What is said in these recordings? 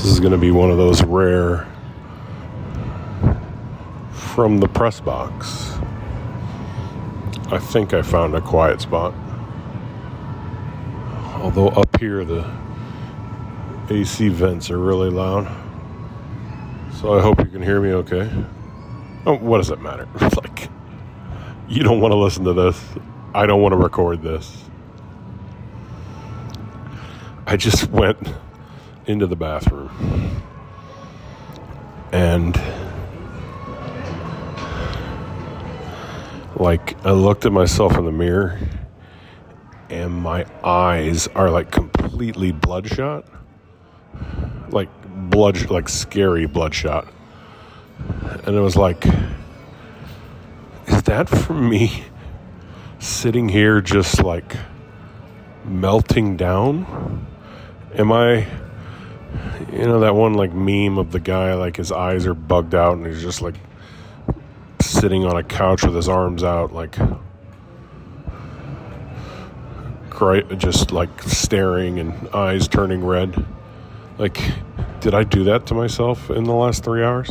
This is going to be one of those rare from the press box. I think I found a quiet spot. Although up here the AC vents are really loud. So I hope you can hear me okay. Oh, what does it matter? Like, you don't want to listen to this. I don't want to record this. I just went into the bathroom and I looked at myself in the mirror and my eyes are like completely bloodshot, like scary bloodshot. And it was like, is that from me sitting here just like melting down? Am I, that one like meme of the guy, like his eyes are bugged out and he's just like sitting on a couch with his arms out, like just like staring and eyes turning red. Like, did I do that to myself in the last 3 hours?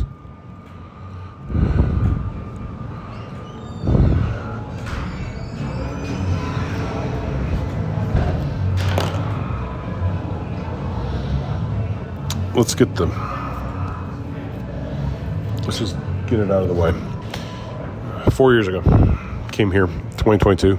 Let's just get it out of the way. 4 years ago, came here, 2022.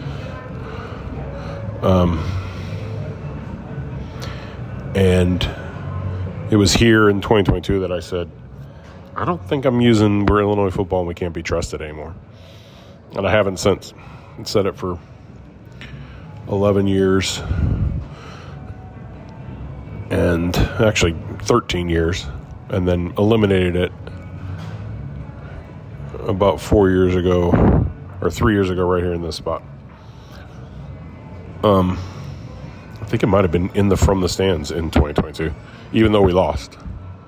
And it was here in 2022 that I said, I don't think we're Illinois football and we can't be trusted anymore. And I haven't since. I said it for 11 years. And actually 13 years, and then eliminated it about 4 years ago, or 3 years ago, right here in this spot. I think it might have been in the From the Stands in 2022, even though we lost.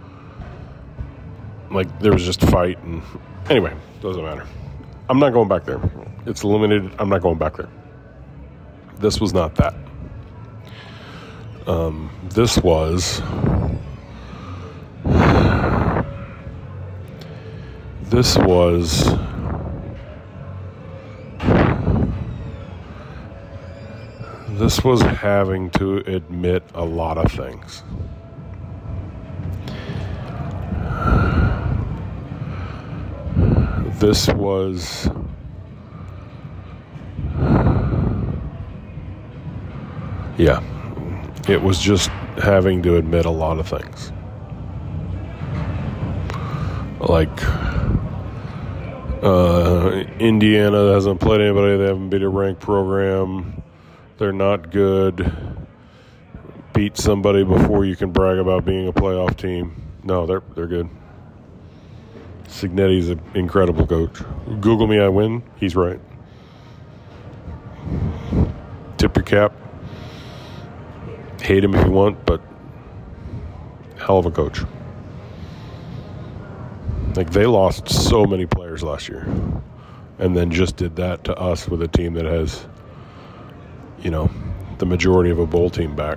Like, there was just a fight, and anyway, doesn't matter. I'm not going back there. It's eliminated. I'm not going back there. This was not that. This was having to admit a lot of things. This was it was just having to admit a lot of things. Like, Indiana hasn't played anybody. They haven't beat a ranked program. They're not good. Beat somebody before you can brag about being a playoff team. No, they're good. Cignetti's an incredible coach. Google me, I win. He's right. Tip your cap. Hate him if you want, but hell of a coach. Like, they lost so many players last year, and then just did that to us with a team that has, the majority of a bowl team back.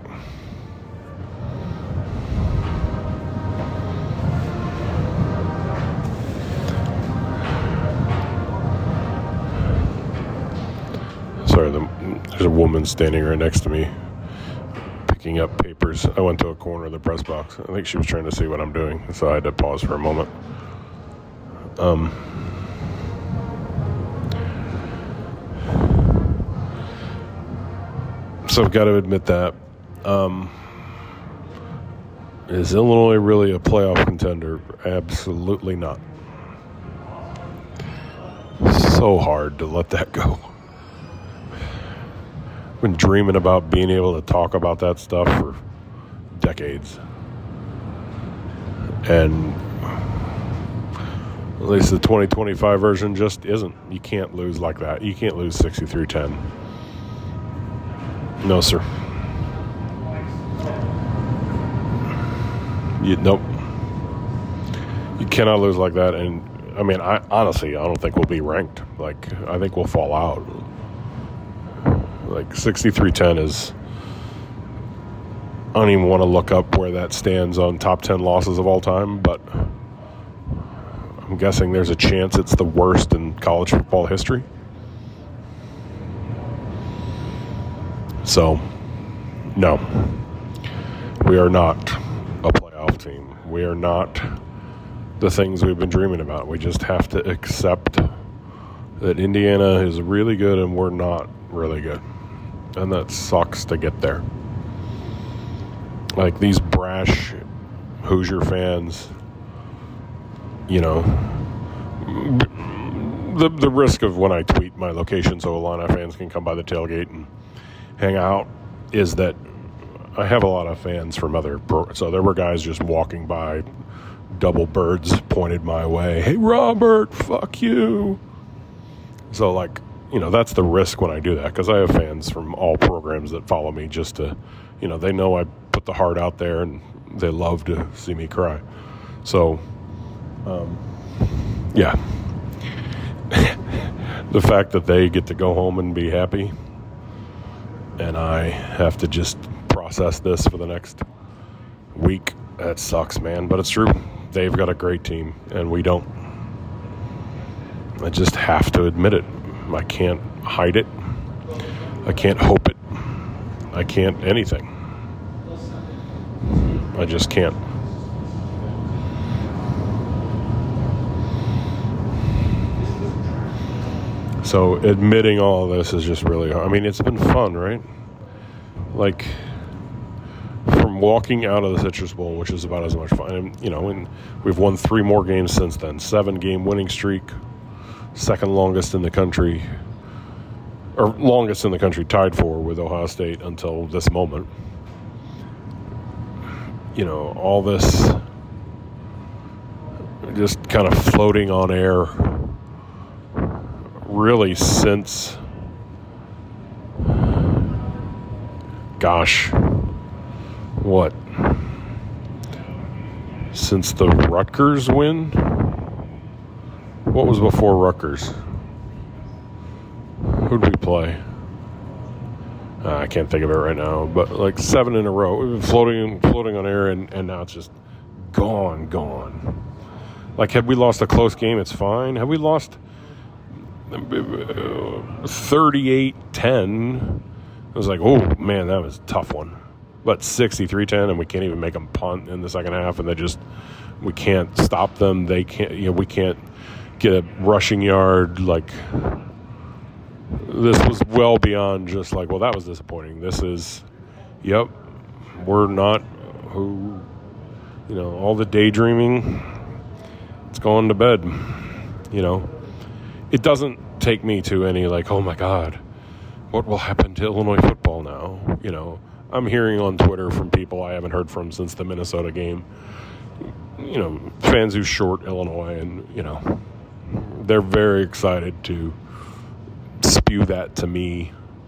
Sorry, there's a woman standing right next to me picking up papers. I went to a corner of the press box. I think she was trying to see what I'm doing, so I had to pause for a moment. So I've got to admit that. Is Illinois really a playoff contender? Absolutely not. So hard to let that go. Been dreaming about being able to talk about that stuff for decades. And at least the 2025 version just isn't. You can't lose like that. You can't lose 63-10. No, sir. Nope. You cannot lose like that. And, I don't think we'll be ranked. Like, I think we'll fall out. Like, 63-10 I don't even want to look up where that stands on top 10 losses of all time, but I'm guessing there's a chance it's the worst in college football history. So, no, we are not a playoff team. We are not the things we've been dreaming about. We just have to accept that Indiana is really good and we're not really good. And that sucks to get there. Like these brash Hoosier fans, you know, the risk of when I tweet my location so Illini fans can come by the tailgate and hang out is that I have a lot of fans from so there were guys just walking by, double birds pointed my way. Hey, Robert, fuck you. So, like, you know, that's the risk when I do that, because I have fans from all programs that follow me just to, you know, they know I put the heart out there and they love to see me cry. So, yeah. The fact that they get to go home and be happy and I have to just process this for the next week, that sucks, man. But it's true. They've got a great team and we don't. I just have to admit it. I can't hide it. I can't hope it. I can't anything. I just can't. So admitting all of this is just really hard. I mean, it's been fun, right? Like, from walking out of the Citrus Bowl, which is about as much fun. And, you know, and we've won 3 more games since then. 7-game winning streak. Second longest in the country. Or longest in the country, tied for with Ohio State until this moment. You know, all this just kind of floating on air really since, gosh, what? Since the Rutgers win? What was before Rutgers? Who'd we play? I can't think of it right now, but like 7 in a row. We've been floating on air, and now it's just gone. Like, had we lost a close game, it's fine. Had we lost 38-10, it was like, oh, man, that was a tough one. But 63-10, and we can't even make them punt in the second half, and we can't stop them. They can't, you know, we can't get a rushing yard. Like, this was well beyond just like, well, that was disappointing. This is, yep, we're not who, you know, all the daydreaming, it's going to bed, you know. It doesn't take me to any, like, oh, my God, what will happen to Illinois football now? You know, I'm hearing on Twitter from people I haven't heard from since the Minnesota game, you know, fans who short Illinois, and, you know, they're very excited to spew that to me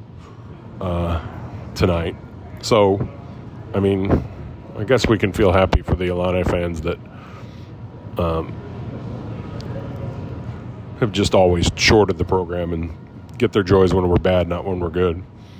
tonight. So, I mean, I guess we can feel happy for the Illini fans that have just always shorted the program and get their joys when we're bad, not when we're good.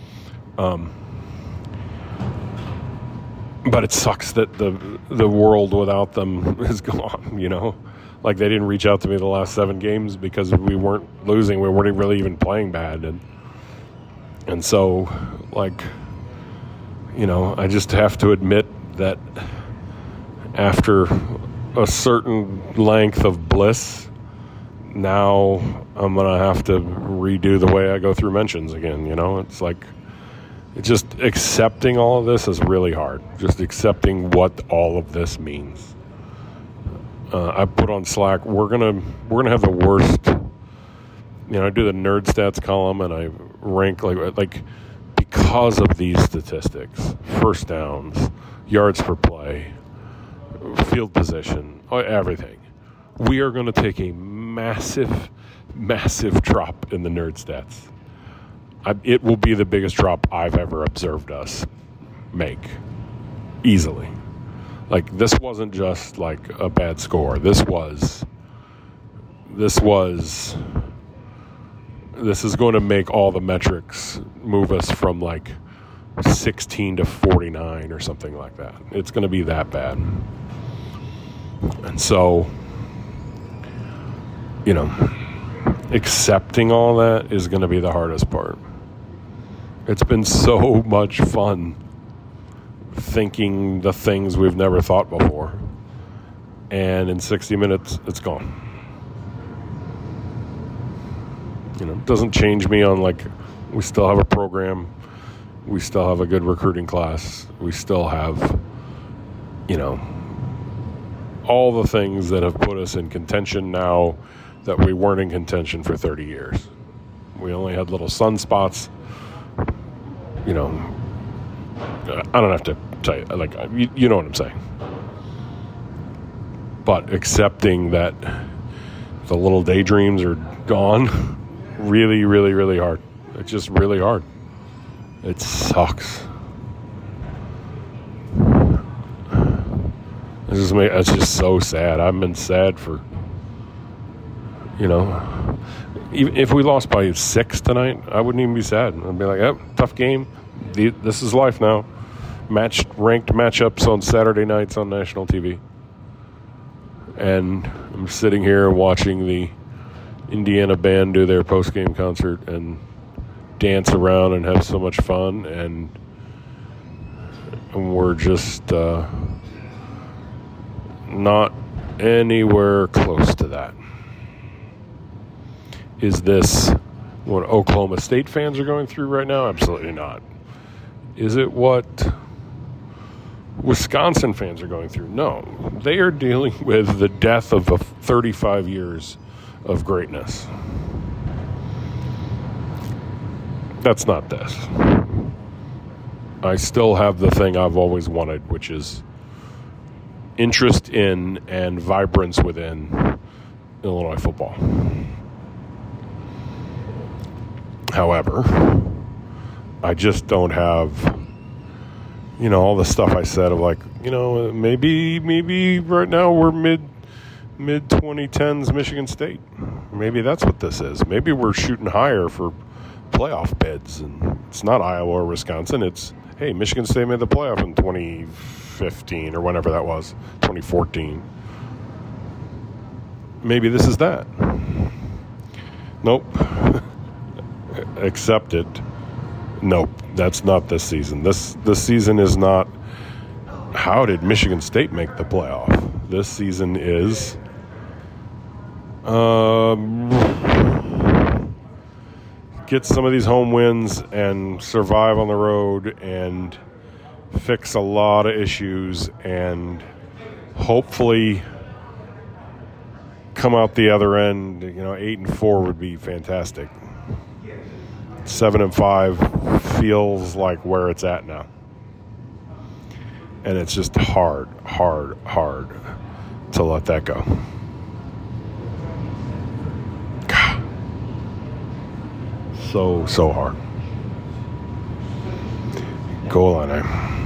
But it sucks that the world without them is gone, you know? Like, they didn't reach out to me the last 7 games because we weren't losing. We weren't really even playing bad. And so, like, you know, I just have to admit that after a certain length of bliss, now I'm going to have to redo the way I go through mentions again, you know? It's like, it's just accepting all of this is really hard. Just accepting what all of this means. I put on Slack, we're gonna have the worst, you know, I do the nerd stats column and I rank like because of these statistics, first downs, yards per play, field position, everything. We are going to take a massive drop in the nerd stats. It will be the biggest drop I've ever observed us make, easily. Like, this wasn't just like a bad score. This is going to make all the metrics move us from like 16-49 or something like that. It's going to be that bad. And so, accepting all that is going to be the hardest part. It's been so much fun thinking the things we've never thought before. And in 60 minutes, it's gone. It doesn't change me on, we still have a program. We still have a good recruiting class. We still have, all the things that have put us in contention now that we weren't in contention for 30 years. We only had little sunspots. I don't have to tell you, you know what I'm saying. But accepting that the little daydreams are gone, really, really, really hard. It's just really hard. It sucks. It's just so sad. I've been sad for, even if we lost by 6 tonight, I wouldn't even be sad. I'd be like, yep, tough game. This is life now. Ranked matchups on Saturday nights on national TV. And I'm sitting here watching the Indiana band do their post-game concert and dance around and have so much fun, and we're just not anywhere close to that. Is this what Oklahoma State fans are going through right now? Absolutely not. Is it what Wisconsin fans are going through? No. They are dealing with the death of 35 years of greatness. That's not this. I still have the thing I've always wanted, which is interest in and vibrance within Illinois football. However, I just don't have, all the stuff I said of maybe right now we're mid 2010s Michigan State. Maybe that's what this is. Maybe we're shooting higher for playoff bids, and it's not Iowa or Wisconsin. It's, hey, Michigan State made the playoff in 2015 or whenever that was, 2014. Maybe this is that. Nope. Accept it. Nope, that's not this season. This season is not, how did Michigan State make the playoff? This season is get some of these home wins and survive on the road and fix a lot of issues and hopefully come out the other end. 8-4 would be fantastic. 7-5 feels like where it's at now. And it's just hard to let that go. God. So hard. Go Illini.